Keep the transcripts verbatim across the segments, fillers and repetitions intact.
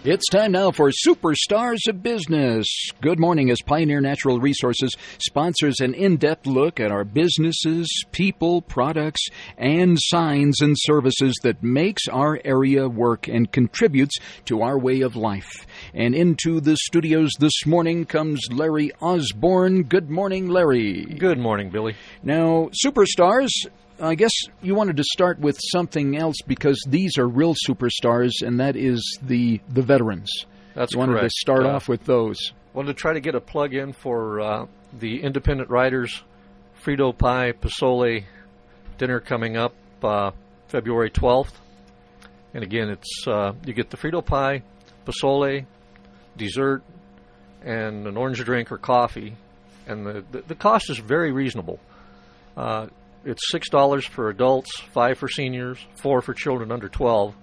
It's time now for Superstars of Business. Good morning as Pioneer Natural Resources sponsors an in-depth look at our businesses, people, products, and signs and services that makes our area work and contributes to our way of life. And into the studios this morning comes Larry Osborne. Good morning, Larry. Good morning, Billy. Now, Superstars, I guess you wanted to start with something else because these are real superstars, and that is the the veterans. That's you wanted correct. to start uh, off with those. Wanted to try to get a plug in for uh, the Independent Riders Frito Pie Pozole dinner coming up uh, February twelfth. And again, it's uh, you get the Frito Pie, Pozole, dessert, and an orange drink or coffee. And the, the, the cost is very reasonable. Uh, It's six dollars for adults, five for seniors, four for children under twelve.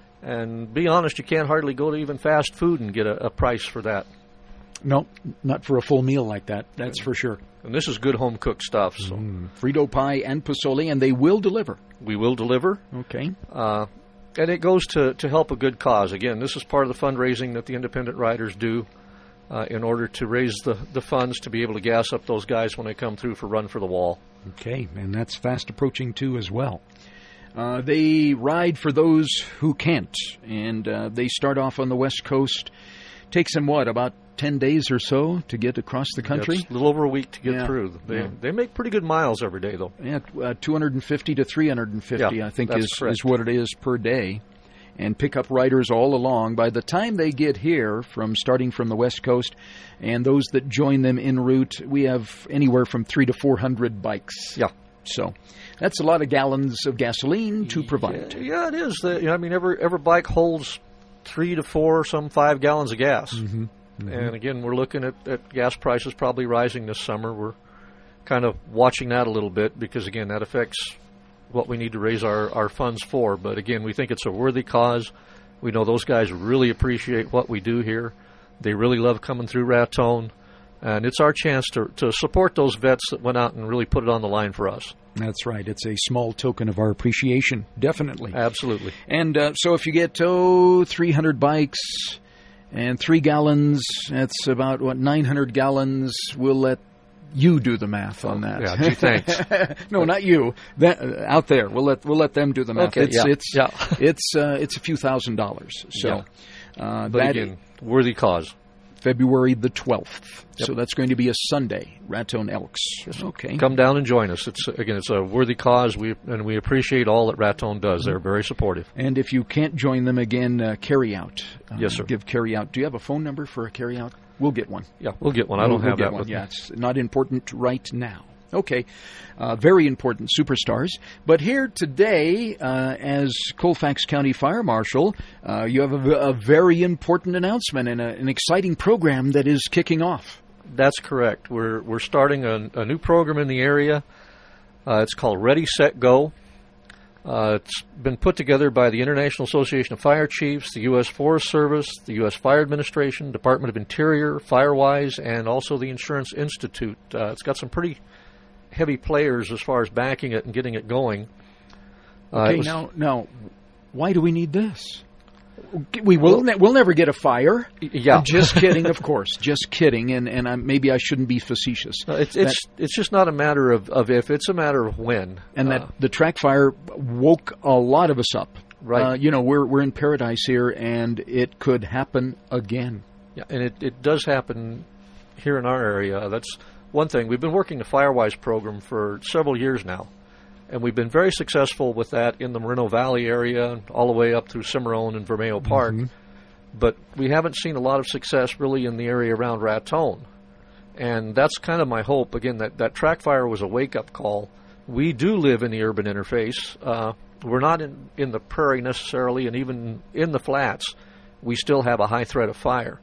And be honest, you can't hardly go to even fast food and get a, a price for that. No, not for a full meal like that, that's for sure. And this is good home-cooked stuff. So Mm, Frito pie and pozole, and they will deliver. we will deliver. Okay. Uh, and it goes to, to help a good cause. Again, this is part of the fundraising that the Independent Riders do uh, in order to raise the, the funds to be able to gas up those guys when they come through for Run for the Wall. Okay, and that's fast approaching, too, as well. Uh, they ride for those who can't, and uh, they start off on the West Coast. Takes them, what, about ten days or so to get across the country? Yeah, it's a little over a week to get Yeah. through. They, Yeah. they make pretty good miles every day, though. Yeah, uh, two hundred fifty to three hundred fifty, Yeah, I think, that's is, correct. is what it is per day. And pick up riders all along. By the time they get here, from starting from the West Coast, and those that join them en route, we have anywhere from three to four hundred bikes. Yeah. So that's a lot of gallons of gasoline to provide. Yeah, yeah, it is. The, you know, I mean, every every bike holds three to four, some five gallons of gas. Mm-hmm. Mm-hmm. And again, we're looking at, at gas prices probably rising this summer. We're kind of watching that a little bit because, again, that affects what we need to raise our, our funds for. But again, we think it's a worthy cause. We know those guys really appreciate what we do here. They really love coming through Raton. And it's our chance to, to support those vets that went out and really put it on the line for us. That's right. It's a small token of our appreciation, definitely. Absolutely. And uh, so if you get, oh, three hundred bikes and three gallons, that's about, what, nine hundred gallons. We'll let you do the math on that. Yeah, gee, thanks. No, not you. That, uh, out there, we'll let we'll let them do the math. Okay, it's yeah, it's yeah. it's uh, it's a few thousand dollars. So, Yeah. uh, But that again, worthy cause. February the twelfth. Yep. So that's going to be a Sunday. Raton Elks. Okay. Come down and join us. It's again, it's a worthy cause. We and we appreciate all that Raton does. They're very supportive. And if you can't join them again, uh, carry out. Uh, Yes, sir. Give carry out. Do you have a phone number for a carry out? We'll get one. Yeah, we'll get one. I don't We'll- we'll have get that one. with Yeah, me. it's not important right now. Okay, uh, very important superstars. But here today, uh, as Colfax County Fire Marshal, uh, you have a, a very important announcement and a, an exciting program that is kicking off. That's correct. We're we're starting a, a new program in the area. Uh, it's called Ready, Set, Go. Uh, it's been put together by the International Association of Fire Chiefs, the U S Forest Service, the U S Fire Administration, Department of Interior, Firewise, and also the Insurance Institute. Uh, it's got some pretty heavy players as far as backing it and getting it going. Uh, Okay, it was- now, now, why do we need this? We will ne- we'll never get a fire. yeah. I'm just kidding, of course. Just kidding, and and I'm, maybe I shouldn't be facetious. No, it's it's it's just not a matter of, of if; it's a matter of when. And Uh, that the track fire woke a lot of us up. Right. Uh, you know, we're we're in paradise here, and it could happen again. yeah, and it, it does happen here in our area. That's one thing. We've been working the Firewise program for several years now, and we've been very successful with that in the Moreno Valley area, all the way up through Cimarron and Vermeo Park. Mhm. But we haven't seen a lot of success really in the area around Raton. And that's kind of my hope. Again, that, that track fire was a wake-up call. We do live in the urban interface. Uh, we're not in, in the prairie necessarily, and even in the flats, we still have a high threat of fire.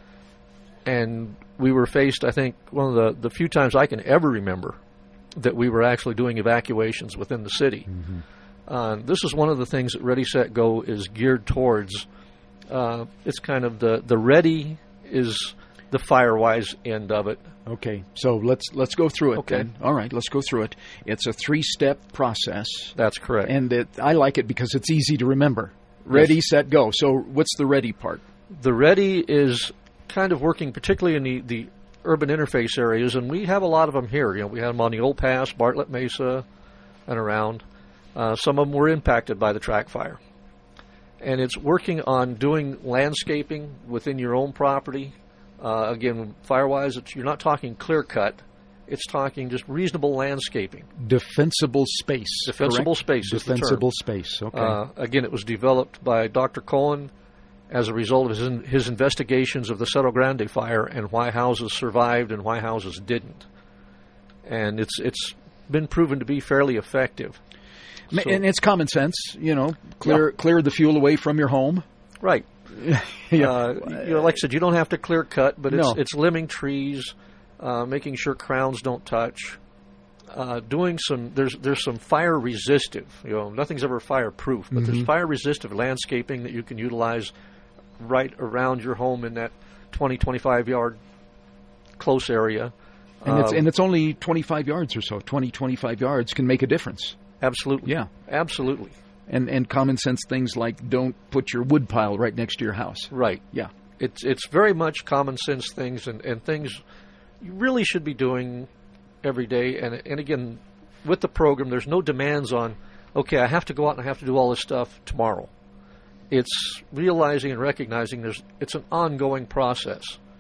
And we were faced, I think, one of the, the few times I can ever remember that we were actually doing evacuations within the city. Mm-hmm. Uh, this is one of the things that Ready, Set, Go is geared towards. Uh, it's kind of the, the ready is the Firewise end of it. Okay, so let's let's go through it. Okay. Then. All right, let's go through it. It's a three-step process, That's correct. and it, I like it because it's easy to remember. Ready, Yes. set, go. So what's the ready part? the Ready is kind of working particularly in the, the urban interface areas, and we have a lot of them here. You know, we have them on the Old Pass, Bartlett Mesa, and around. Uh, some of them were impacted by the track fire. And it's working on doing landscaping within your own property. Uh, again, fire-wise, it's, you're not talking clear-cut. It's talking just reasonable landscaping. Defensible space. Defensible correct? space is Defensible the term. space, okay. Uh, again, it was developed by Doctor Cohen as a result of his, his investigations of the Cerro Grande fire and why houses survived and why houses didn't. And it's it's been proven to be fairly effective. So, and it's common sense, you know, clear yeah. clear the fuel away from your home. Right. yeah. uh, you know, like I said, you don't have to clear cut, but it's no. it's limbing trees, uh, making sure crowns don't touch, uh, doing some. There's there's some fire resistive. You know, nothing's ever fireproof, but mm-hmm. there's fire resistive landscaping that you can utilize right around your home in that twenty, twenty-five yard close area. And it's um, and it's only twenty-five yards or so. twenty, twenty-five yards can make a difference. Absolutely. Yeah. Absolutely. And and common sense things like don't put your wood pile right next to your house. Right. Yeah. It's it's very much common sense things and, and things you really should be doing every day. And and again, with the program, there's no demands on, okay, I have to go out and I have to do all this stuff tomorrow. It's realizing and recognizing there's it's an ongoing process.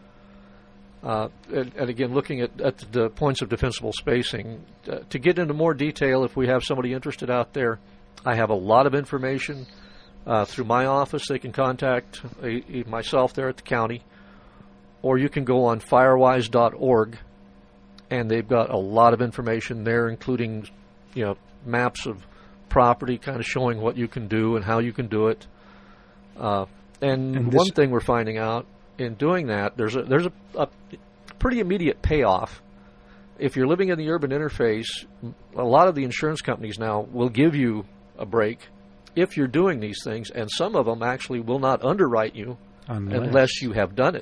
Uh, and, and again, looking at, at the points of defensible spacing, uh, to get into more detail, if we have somebody interested out there, I have a lot of information uh, through my office. They can contact a, a myself there at the county, or you can go on firewise dot org, and they've got a lot of information there, including, you know, maps of property, kind of showing what you can do and how you can do it. Uh, and and one thing we're finding out in doing that, there's a there's a, a pretty immediate payoff. If you're living in the urban interface, a lot of the insurance companies now will give you a break if you're doing these things, and some of them actually will not underwrite you unless, unless you have done it.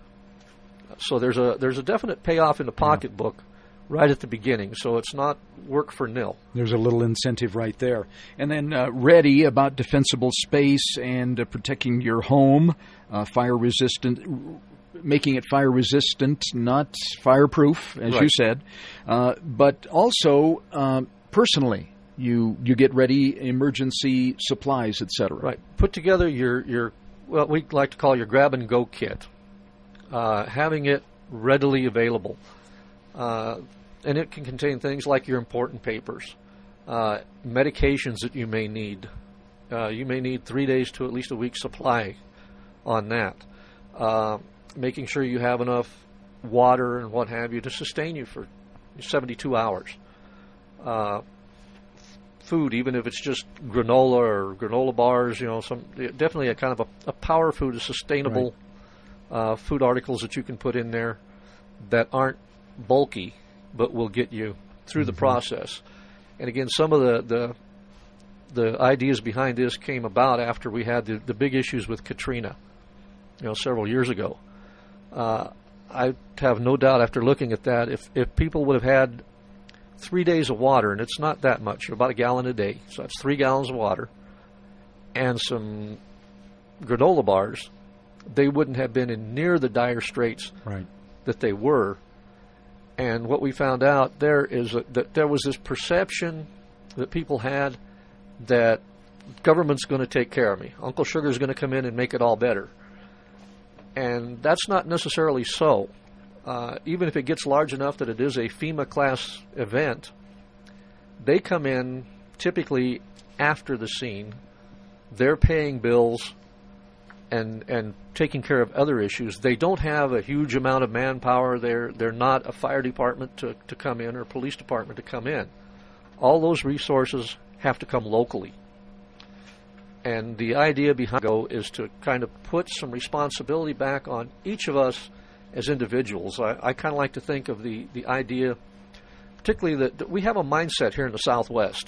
So there's a there's a definite payoff in the pocketbook yeah. right at the beginning, so it's not work for nil. There's a little incentive right there. And then uh, Ready, about defensible space and uh, protecting your home, uh, fire resistant, making it fire resistant, not fireproof, as right. you said, uh, but also um, personally. You you get ready emergency supplies, et cetera. Right. Put together your, your what we like to call your grab-and-go kit, uh, having it readily available. Uh, and it can contain things like your important papers, uh, medications that you may need. Uh, you may need three days to at least a week's supply on that. Uh, making sure you have enough water and what have you to sustain you for seventy-two hours. Uh, food, even if it's just granola or granola bars, you know, some definitely a kind of a, a power food, a sustainable right. uh, food articles that you can put in there that aren't bulky but will get you through mm-hmm. the process. And again, some of the, the the ideas behind this came about after we had the, the big issues with Katrina, you know, several years ago. Uh, I have no doubt after looking at that, if, if people would have had three days of water, and it's not that much, about a gallon a day, so that's three gallons of water, and some granola bars, they wouldn't have been in near the dire straits right. that they were. And what we found out there is that, that there was this perception that people had that government's going to take care of me. Uncle Sugar's going to come in and make it all better. And that's not necessarily so. Uh, even if it gets large enough that it is a FEMA class event, they come in typically after the scene. They're paying bills and and taking care of other issues. They don't have a huge amount of manpower. They're they're not a fire department to, to come in or a police department to come in. All those resources have to come locally. And the idea behind Go is to kind of put some responsibility back on each of us as individuals. I, I kind of like to think of the, the idea, particularly that, that we have a mindset here in the Southwest.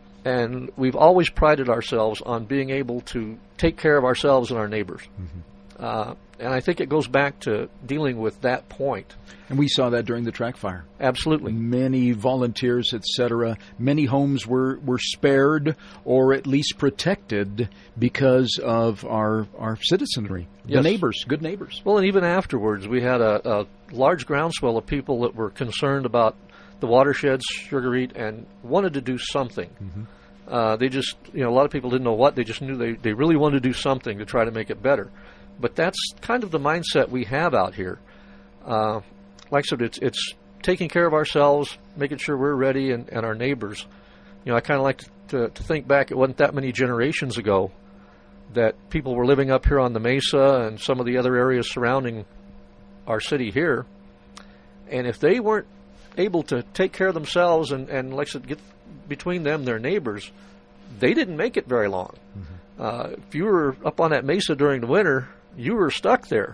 And we've always prided ourselves on being able to take care of ourselves and our neighbors. Mm-hmm. Uh, and I think it goes back to dealing with that point. And we saw that during the track fire. Absolutely. Many volunteers, et cetera. Many homes were, were spared or at least protected because of our our citizenry, the Yes. neighbors, good neighbors. Well, and even afterwards, we had a, a large groundswell of people that were concerned about the watersheds, Sugar Eat, and wanted to do something. Mm-hmm. Uh, they just, you know, a lot of people didn't know what. They just knew they, they really wanted to do something to try to make it better. But that's kind of the mindset we have out here. Uh, like I said, it's, it's taking care of ourselves, making sure we're ready, and, and our neighbors. You know, I kind of like to, to think back, it wasn't that many generations ago that people were living up here on the Mesa and some of the other areas surrounding our city here. And if they weren't able to take care of themselves and, and like I said, get between them, their neighbors, they didn't make it very long. Mm-hmm. Uh, if you were up on that Mesa during the winter, you were stuck there.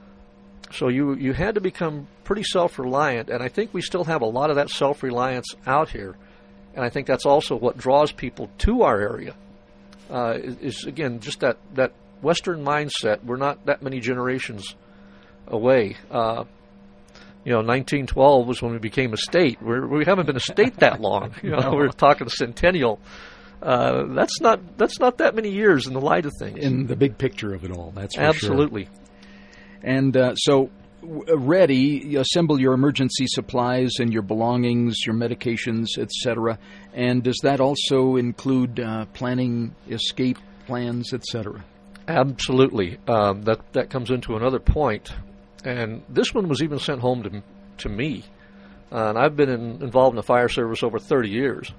So you you had to become pretty self-reliant, and I think we still have a lot of that self-reliance out here. And I think that's also what draws people to our area, uh, is, is, again, just that, that Western mindset. We're not that many generations away. Uh, you know, nineteen twelve was when we became a state. We're, we haven't been a state that long. You know, we're talking centennial. Uh, that's not that's not that many years in the light of things. In the big picture of it all, that's for Absolutely. sure. And uh, so, w- ready, you assemble your emergency supplies and your belongings, your medications, et cetera. And does that also include uh, planning escape plans, et cetera? Absolutely. Um, that that comes into another point. And this one was even sent home to to me. Uh, and I've been in, involved in the fire service over thirty years.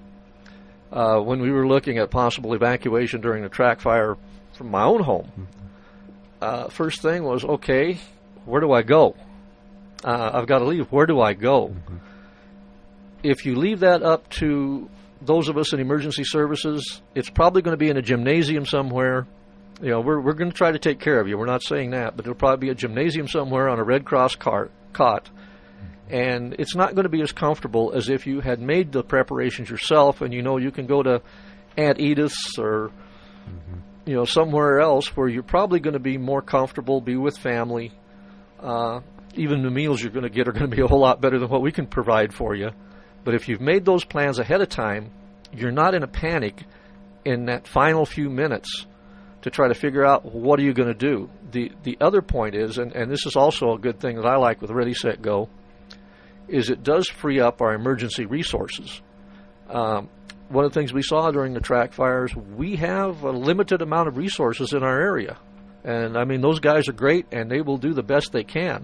Uh, when we were looking at possible evacuation during the track fire from my own home, uh, first thing was, okay, where do I go? Uh, I've got to leave. Where do I go? Mm-hmm. If you leave that up to those of us in emergency services, it's probably going to be in a gymnasium somewhere. You know, we're we're going to try to take care of you. We're not saying that, but it'll probably be a gymnasium somewhere on a Red Cross cart, cot. And it's not going to be as comfortable as if you had made the preparations yourself and you know you can go to Aunt Edith's or, mm-hmm. you know, somewhere else where you're probably going to be more comfortable, be with family. Uh, even the meals you're going to get are going to be a whole lot better than what we can provide for you. But if you've made those plans ahead of time, you're not in a panic in that final few minutes to try to figure out what are you going to do. The the other point is, and, and this is also a good thing that I like with Ready, Set, Go, is it does free up our emergency resources. Um, one of the things we saw during the track fires, we have a limited amount of resources in our area. And, I mean, those guys are great, and they will do the best they can.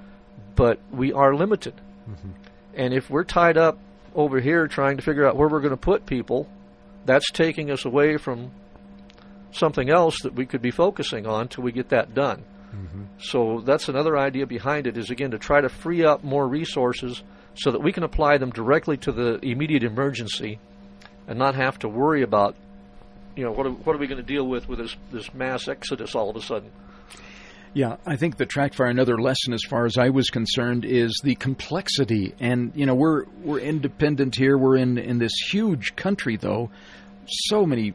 But we are limited. Mm-hmm. And if we're tied up over here trying to figure out where we're going to put people, that's taking us away from something else that we could be focusing on till we get that done. Mm-hmm. So that's another idea behind it is, again, to try to free up more resources so that we can apply them directly to the immediate emergency and not have to worry about, you know, what are, what are we going to deal with with this, this mass exodus all of a sudden. Yeah, I think the track fire, another lesson as far as I was concerned, is the complexity. And, you know, we're we're independent here. We're in, in this huge country, though. So many,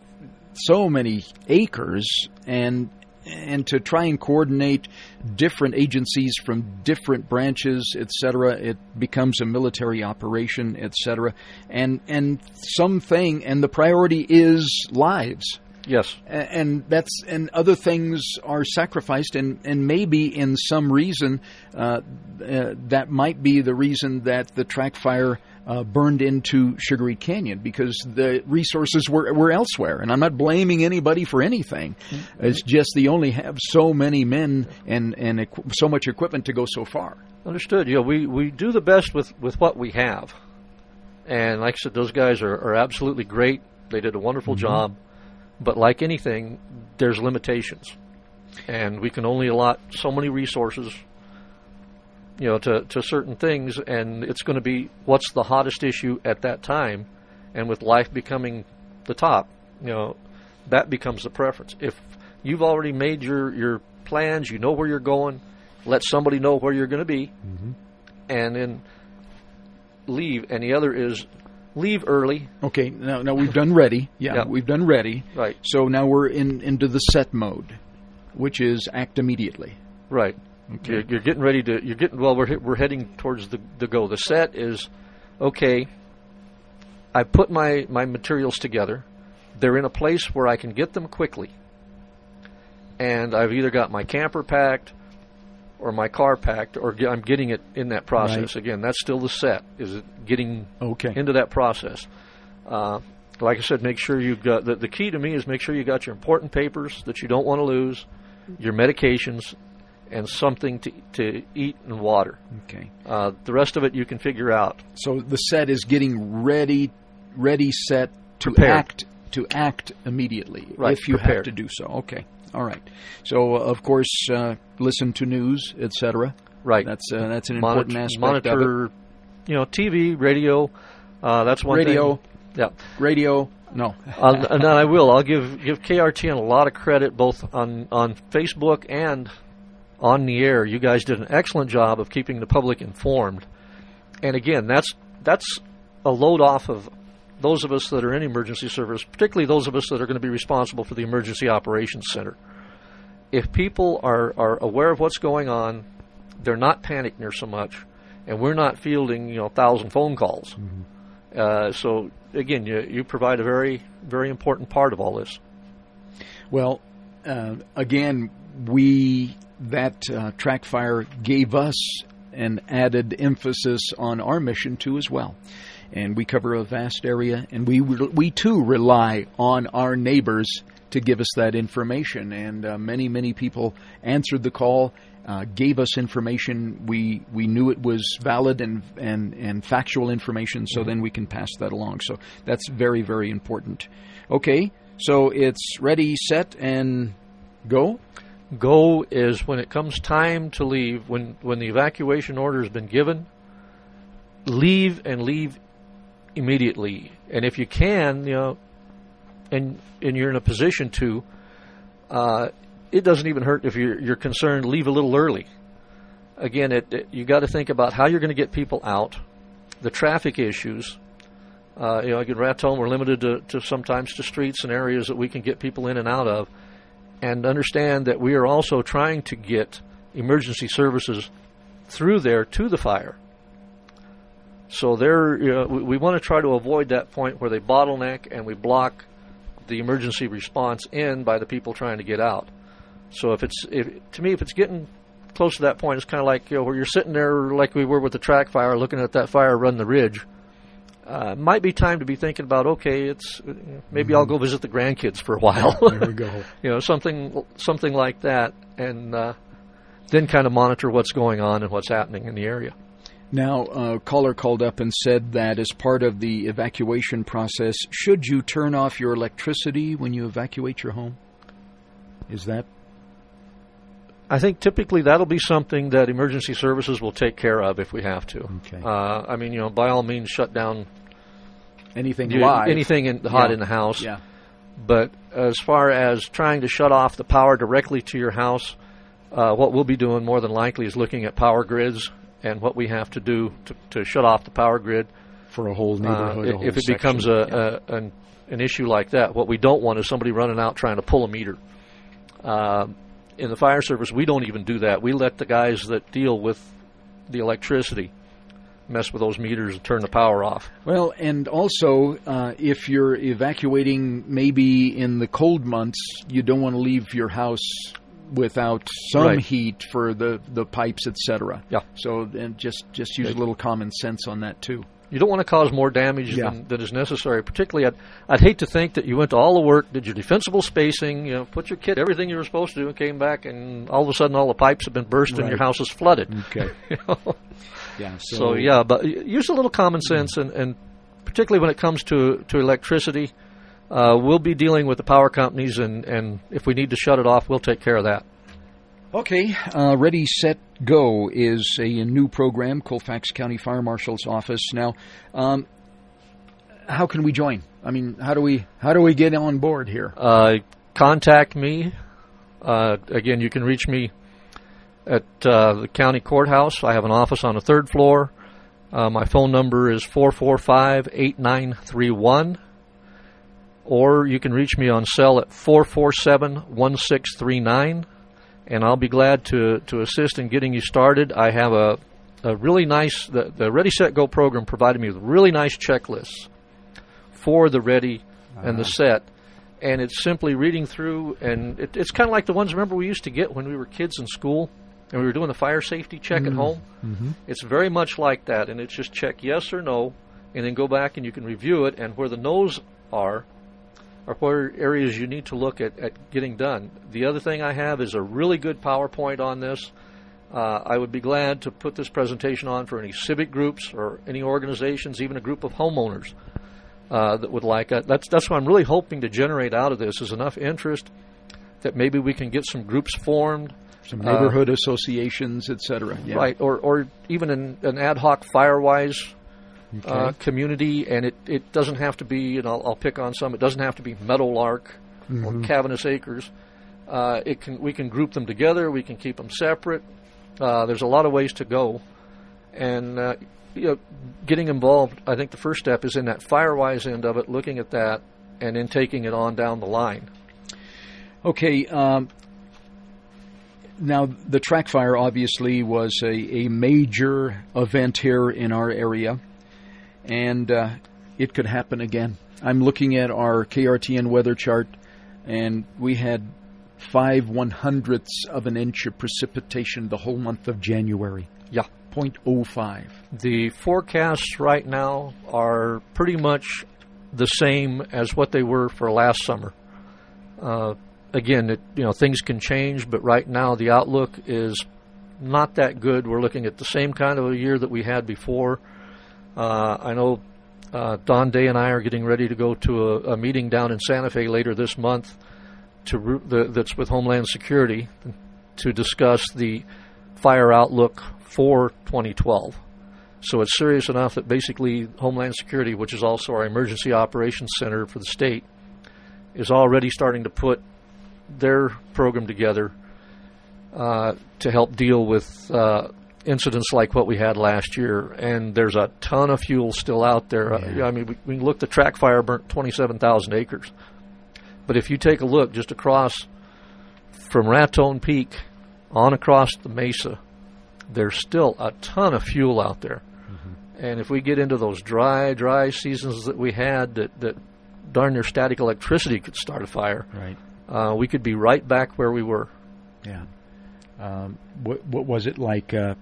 so many acres, and and to try and coordinate different agencies from different branches, et cetera, it becomes a military operation, et cetera. And, and something, and the priority is lives. Yes. And that's and other things are sacrificed, and, and maybe in some reason uh, uh, that might be the reason that the track fire uh, burned into Sugar Eat Canyon, because the resources were, were elsewhere. And I'm not blaming anybody for anything. Mm-hmm. It's just they only have so many men and, and equ- so much equipment to go so far. Understood. You know, we, we do the best with, with what we have. And like I said, those guys are, are absolutely great. They did a wonderful mm-hmm. job. But like anything, there's limitations, and we can only allot so many resources, you know, to, to certain things, and it's going to be what's the hottest issue at that time, and with life becoming the top, you know, that becomes the preference. If you've already made your, your plans, you know where you're going, let somebody know where you're going to be, mm-hmm. and then leave. And the other is leave early. Okay, now now we've done ready. Yeah, yep. we've done ready. Right. So now we're in into the set mode. which is act immediately. Right. Okay. You're, you're getting ready to. You're getting well. We're we're heading towards the the go. The set is okay. I put my my materials together. They're in a place where I can get them quickly. And I've either got my camper packed or my car packed, or I'm getting it in that process. Right. Again, that's still the set, is it getting okay. into that process. Uh, like I said, make sure you've got, the, the key to me is make sure you got your important papers that you don't want to lose, your medications, and something to to eat and water. Okay. Uh, the rest of it you can figure out. So the set is getting ready, ready, set to Prepared. act to act immediately right. if you Prepared. have to do so. Okay. All right. So, uh, of course, uh, listen to news, et cetera. Right. That's uh, that's an Monitor, important aspect monitor, of it. You know, T V, radio. Uh, that's one radio, thing. Yeah. Radio. No. uh, and then I will. I'll give give K R T N a lot of credit, both on on Facebook and on the air. You guys did an excellent job of keeping the public informed. And again, that's that's a load off of those of us that are in emergency service, particularly those of us that are going to be responsible for the Emergency Operations Center. If people are, are aware of what's going on, they're not panicked near so much, and we're not fielding, you know, a thousand phone calls. Mm-hmm. Uh, so, again, you, you provide a very, very important part of all this. Well, uh, again, we that uh, track fire gave us an added emphasis on our mission, too, as well. And we cover a vast area, and we we too rely on our neighbors to give us that information. And uh, many, many people answered the call, uh, gave us information. We we knew it was valid and and, and factual information, so mm-hmm. then we can pass that along. So that's very, very important. Okay, so it's ready, set, and go? Go is when it comes time to leave, when, when the evacuation order has been given, leave and leave immediately. And if you can, you know, and and you're in a position to, uh, it doesn't even hurt if you're you're concerned. Leave a little early. Again, it, it you got to think about how you're going to get people out, the traffic issues. Uh, you know, again, Raton, we're limited to, to sometimes to streets and areas that we can get people in and out of, and understand that we are also trying to get emergency services through there to the fire. So there, you know, we, we want to try to avoid that point where they bottleneck and we block the emergency response in by the people trying to get out. So if it's, if, to me, if it's getting close to that point, it's kind of like, you know, where you're sitting there like we were with the track fire, looking at that fire run the ridge. Uh, might be time to be thinking about, okay, it's maybe mm-hmm. I'll go visit the grandkids for a while. There we go. You know, something something like that, and uh, then kind of monitor what's going on and what's happening in the area. Now, a caller called up and said that as part of the evacuation process, should you turn off your electricity when you evacuate your home? Is that? I think typically that'll be something that emergency services will take care of if we have to. Okay. Uh, I mean, you know, by all means, shut down anything you, live, anything in, hot yeah. in the house. Yeah. But as far as trying to shut off the power directly to your house, uh, what we'll be doing more than likely is looking at power grids and what we have to do to, to shut off the power grid for a whole neighborhood. Uh, a whole if it section. becomes a, yeah. a an, an issue like that, what we don't want is somebody running out trying to pull a meter. Uh, in the fire service, we don't even do that. We let the guys that deal with the electricity mess with those meters and turn the power off. Well, and also, uh, if you're evacuating maybe in the cold months, you don't want to leave your house without some right. heat for the, the pipes, et cetera. Yeah. So and just, just use a little common sense on that, too. You don't want to cause more damage yeah. than, than is necessary. Particularly, I'd, I'd hate to think that you went to all the work, did your defensible spacing, you know, put your kit, everything you were supposed to do, and came back, and all of a sudden all the pipes have been burst right. and your house is flooded. Okay. You know? Yeah. So, so, yeah, but use a little common sense, and, and particularly when it comes to, to electricity, uh, we'll be dealing with the power companies, and, and if we need to shut it off, we'll take care of that. Okay, uh, Ready, Set, Go is a, a new program, Colfax County Fire Marshal's Office. Now, um, how can we join? I mean, how do we how do we get on board here? Uh, contact me. Uh, again, you can reach me at uh, the county courthouse. I have an office on the third floor. Uh, my phone number is four four five, eight nine three one. Or you can reach me on cell at four four seven, one six three nine. and I'll be glad to, to assist in getting you started. I have a, a really nice, the, the Ready, Set, Go program provided me with really nice checklists for the Ready uh-huh. and the Set. And it's simply reading through, and it, it's kind of like the ones, remember, we used to get when we were kids in school and we were doing the fire safety check mm-hmm. at home? Mm-hmm. It's very much like that, and it's just check yes or no, and then go back and you can review it, and where the no's are, are where areas you need to look at, at getting done. The other thing I have is a really good PowerPoint on this. Uh, I would be glad to put this presentation on for any civic groups or any organizations, even a group of homeowners. Uh, that would like it. That's that's what I'm really hoping to generate out of this is enough interest that maybe we can get some groups formed, some neighborhood uh, associations, et cetera. Yeah. Right, or or even an, an ad hoc Firewise okay. uh, community, and it, it doesn't have to be. And I'll, I'll pick on some. It doesn't have to be Meadowlark mm-hmm. or Cavaniss Acres. Uh, it can we can group them together. We can keep them separate. Uh, there's a lot of ways to go, and. Uh, You know, getting involved, I think the first step is in that Firewise end of it, looking at that, and then taking it on down the line. Okay. Um, now, the track fire obviously was a, a major event here in our area, and uh, it could happen again. I'm looking at our K R T N weather chart, and we had five one-hundredths of an inch of precipitation the whole month of January. Yeah. zero point zero five. The forecasts right now are pretty much the same as what they were for last summer. Uh, again, it, you know, things can change, but right now the outlook is not that good. We're looking at the same kind of a year that we had before. Uh, I know uh, Don Day and I are getting ready to go to a, a meeting down in Santa Fe later this month to the, that's with Homeland Security to discuss the fire outlook for twenty twelve. So it's serious enough that basically Homeland Security, which is also our Emergency Operations Center for the state, is already starting to put their program together uh, to help deal with uh, incidents like what we had last year. And there's a ton of fuel still out there. Yeah. Uh, I mean, we, we look, the track fire burnt twenty-seven thousand acres. But if you take a look just across from Raton Peak on across the mesa, there's still a ton of fuel out there. Mm-hmm. And if we get into those dry, dry seasons that we had that, that darn near static electricity could start a fire, right? Uh, we could be right back where we were. Yeah. Um, what, what was it like? Uh,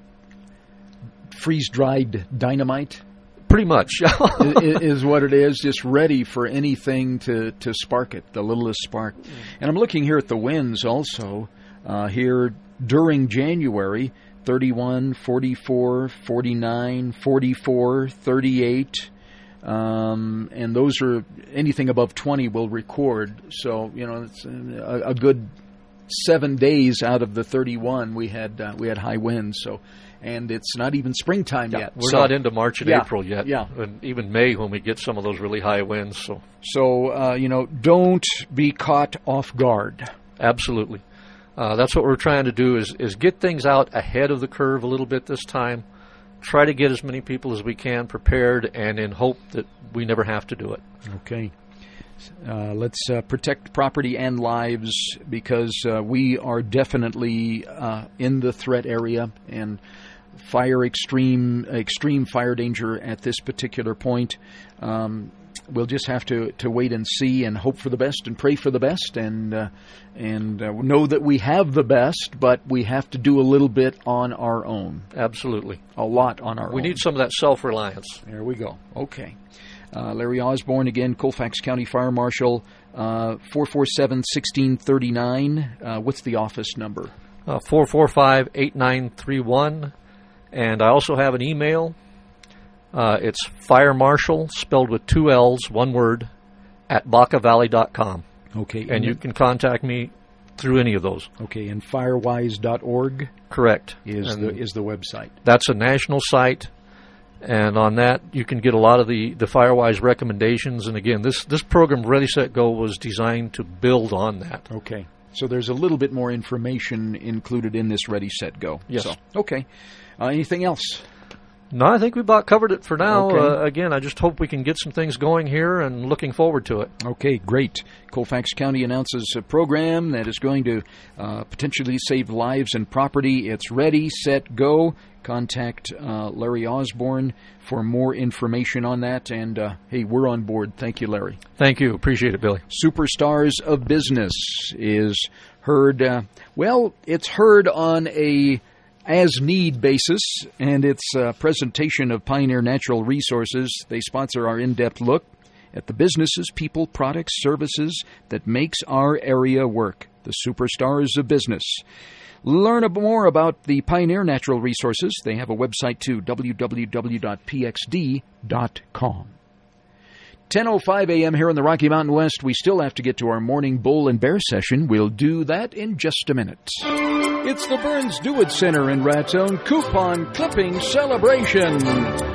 freeze-dried dynamite? Pretty much. is, is what it is, just ready for anything to, to spark it, the littlest spark. Mm. And I'm looking here at the winds also. Uh, here during January, thirty-one, forty-four, forty-nine, forty-four, thirty-eight, um, and those are anything above twenty will record. So you know it's a, a good seven days out of the thirty-one we had uh, we had high winds. So, and it's not even springtime yeah, yet. We're so, not into March and yeah, April yet. Yeah, and even May when we get some of those really high winds. So, so uh, you know, don't be caught off guard. Absolutely. Uh, that's what we're trying to do is, is get things out ahead of the curve a little bit this time, try to get as many people as we can prepared, and in hope that we never have to do it. Okay. Uh, let's uh, protect property and lives because uh, we are definitely uh, in the threat area and fire extreme extreme fire danger at this particular point. Um, We'll just have to, to wait and see and hope for the best and pray for the best and uh, and uh, know that we have the best, but we have to do a little bit on our own. Absolutely. A lot on our we own. We need some of that self-reliance. There we go. Okay. Uh, Larry Osborne, again, Colfax County Fire Marshal, uh, four four seven, one six three nine. Uh, what's the office number? Uh, four four five, eight nine three one. And I also have an email. Uh, it's Fire Marshal, spelled with two L's, one word, at baca valley dot com. Okay. And you can contact me through any of those. Okay, and firewise dot org? Correct. Is the is the website. That's a national site, and on that you can get a lot of the, the Firewise recommendations. And again, this, this program, Ready, Set, Go, was designed to build on that. Okay. So there's a little bit more information included in this Ready, Set, Go. Yes. So, okay. Uh, anything else? No, I think we about covered it for now. Okay. Uh, again, I just hope we can get some things going here and looking forward to it. Okay, great. Colfax County announces a program that is going to uh, potentially save lives and property. It's ready, set, go. Contact uh, Larry Osborne for more information on that. And, uh, hey, we're on board. Thank you, Larry. Thank you. Appreciate it, Billy. Superstars of Business is heard, uh, well, it's heard on a as-need basis, and it's a presentation of Pioneer Natural Resources. They sponsor our in-depth look at the businesses, people, products, services that makes our area work. The Superstars of Business. Learn more about the Pioneer Natural Resources. They have a website too, w w w dot p x d dot com. ten oh five a.m. here in the Rocky Mountain West. We still have to get to our morning bull and bear session. We'll do that in just a minute. It's the Burns Do It Center in Raton Coupon Clipping Celebration.